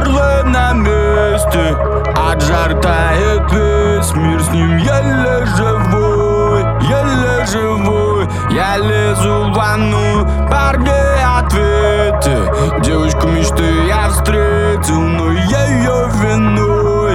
Орлы на месте, от жар тает весь мир, с ним еле живой, еле живой. Я лезу в ванну, парни, ответьте. Девочку мечты я встретил, но ее виной,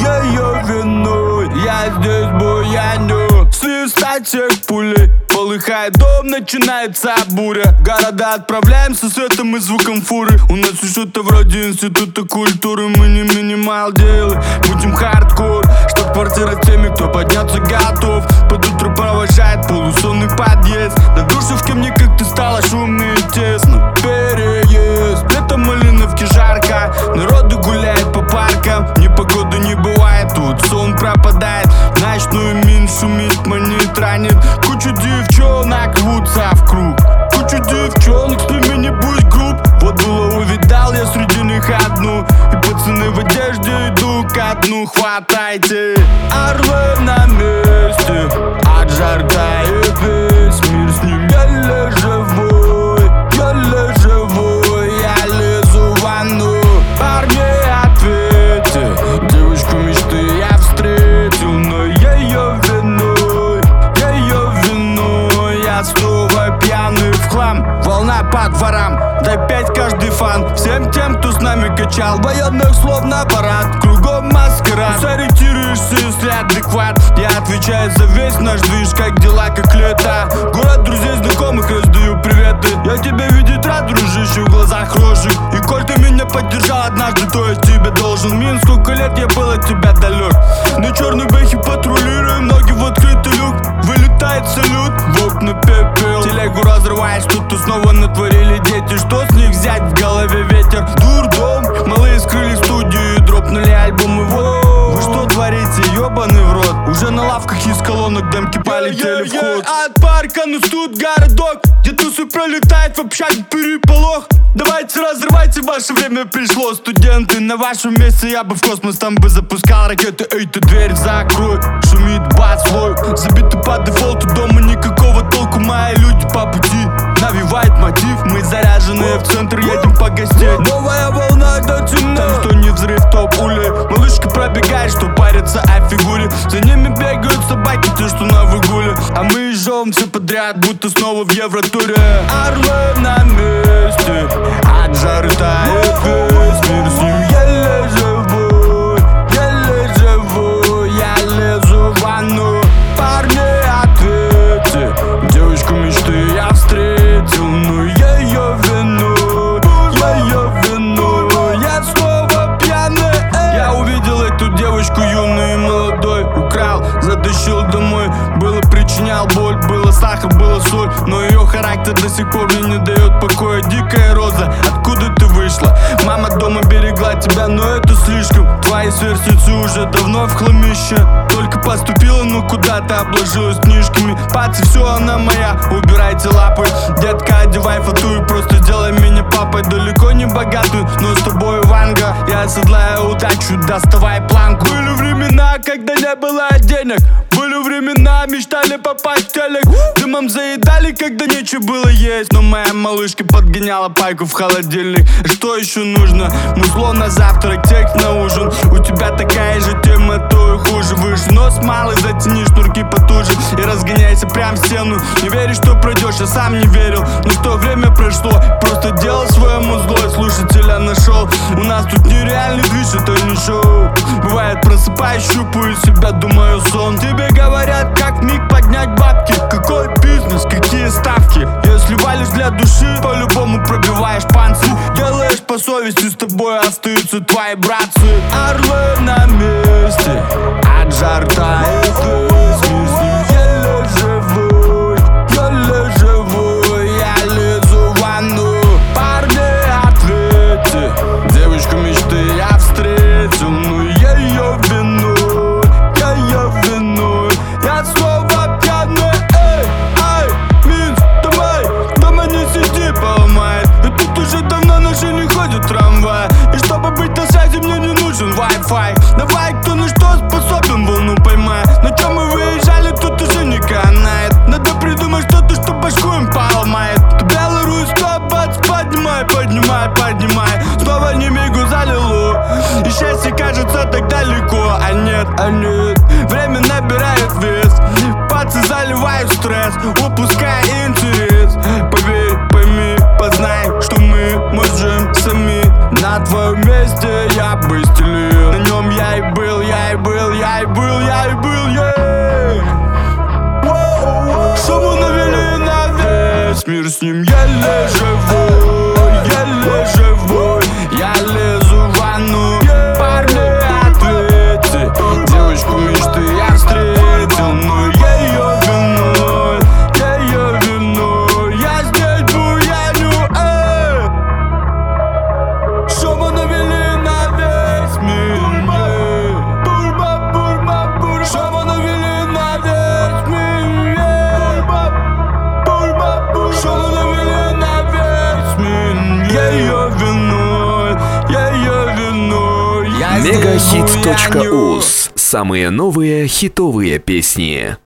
ее виной. Я здесь буяню, свистать всех пулей. Полыхает дом, начинается буря. Города отправляемся светом и звуком фуры. У нас что-то вроде института культуры. Мы не минимал делай, будем хардкор. Чтоб квартира теми, кто подняться готов. Под утро провожает полусонный подъезд. На Душевке мне как-то стало шумно и тесно. Переезд, летом Малиновки жарко. Народу гуляет по паркам. Непогоды не бывает, тут сон пропадает. Ночную мин шумит, манит, ранит. Кучу девчонок рвутся в круг. Кучу девчонок, с ними не будь груб. Вот было увидал я среди них одну. И пацаны в одежде идут ко дну. Хватайте, орлы на месте, от жар тает весь мир, с ним еле живой, еле живой. Я лезу в ванну, парни, ответьте. Девочку мечты я встретил, но ее виной, ее виной. Я снова пьяный в хлам, волна по дворам. Дай 5 каждый фан всем тем, кто с нами качал военных словно аппарат. Кругом маскарад, сориентируешься, если адекват. Я отвечаю за весь наш движ, как дела, как лето. Город друзей, знакомых, раздаю приветы. Я тебя видеть рад, дружище, в глазах рожек. И коль ты меня поддержал однажды, то я тебе должен. Мин, сколько лет я был от тебя далек. На черной бэхе патрулируем, ноги в открытый люк. Вылетает салют, в окна пепел. Телегу разрываешь, что-то снова натворили дети. Что с них взять, в голове ветер? Дурдом, малые скрыли студию и дропнули альбомы. Вы что творите, ебаный в рот? Уже на лавках из колонок демки полетели в ход. От парка, ну тут городок, где тусы пролетает в общаге переполох. Давайте разрывайте, ваше время пришло. Студенты, на вашем месте я бы в космос там бы запускал ракеты. Эй, ты дверь закрой, шумит бас слой. Забиты по дефолту, дома никакого толку. Мои люди по пути, навевает мотив. Мы заряженные в центр, едем по гостей. Новая волна до темна, там что не взрыв, то пули. Малышка пробегает, что парится о фигуре. За ними бегают собаки, те, что на выгуле. А мы жжем все подряд, будто снова в Евротуре. Орлы на месте, от жары тает весь мир, с ним еле живой, еле живой. Я лезу в ванну, парни, ответьте. Девочку мечты я встретил, но ее виной, ее виной. Я снова пьяный, я увидел эту девочку юную и молодой. Украл, затащил домой, было причинял боль. Было сахар, было соль, но ее характер до сих пор мне не дает покоя. Дикая роза, откуда ты вышла? Мама дома берегла тебя, но это слишком. Твои сверстницы уже давно в хламище. Только поступила, но куда-то обложилась книжками. Пацы, все, она моя, убирайте лапы. Детка, одевай фату и просто сделай меня папой. Далеко не богатую, но с тобой ванга. Я оседлаю удачу, доставай планку. Были времена, когда не было денег. Были времена, мечтали попасть в телек. Дымом заедали, когда нечего было есть. Но моя малышка подгоняла пайку в холодильник. Что еще нужно? Музло на завтрак, текст на ужин. У тебя такая же тема, то и хуже. Выше нос малый, затяни шнурки потуже и разгоняйся прям в стену. Не веришь, что пройдешь, я сам не верил. Но что время прошло, просто делал свое музло и слушателя нашел. У нас тут нереальный движ, это не шоу. Бывает, просыпаюсь, щупаю себя, думаю сон. Тебе говорят, как миг поднять бабки. Какой бизнес, какие ставки? Если валишь для души, по-любому пробиваешь панцирь. Делаешь по совести, с тобой остаются твои братцы. Орлы на месте, от жар тает весь мир, с ним еле живой, еле живой. Я лезу в ванну, парни, ответьте. Девочку мечты я встретил, но ее виной, ее виной. Я снова пьяный, эй, ай, Минск, давай, дома не сиди, поломает. И тут уже давно наши не ходят трамвай. И чтобы быть на связи, мне не нужен Wi-Fi. Давай, кто на что способен, волну поймай. На чем мы выезжали, тут уже не канает. Надо придумать что-то, что башку им поломает. Белый стоп, бац, поднимай, поднимай, поднимай. Снова не мигу залило. нет, а нет. Время набирает вес, пацы заливают стресс, упуская интерес. Поверь, пойми, познай, что мы можем сами. На твоем месте я бы стелил, на нем я и был, я и был, я и был, я и был, Что мы навели на весь мир, с ним еле живой, еле живой. Я лезу в ванну, парни, ответьте. Девочку мечты я встретил, но ее виной, я здесь буяню, Что мы навели на весь мир, Что мы навели на весь мир, Что мы навели на весь мир. Ее виной, я здесь буяню. Мегахит.уз. Самые новые хитовые песни.